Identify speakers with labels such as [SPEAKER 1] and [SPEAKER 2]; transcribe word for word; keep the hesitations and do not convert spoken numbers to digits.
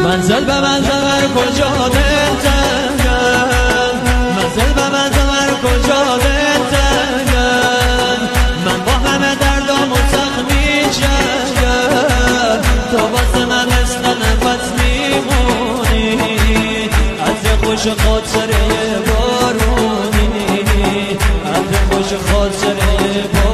[SPEAKER 1] منزل به منزل بر کجا دلتنگم، منزل به منزل بر کجا دلتنگم. من با همه دردام و زخمی جنگم، تو واسه من مثل نفس میمونی، از خوش خاطره بارونی، از خوش خاطره بارونی.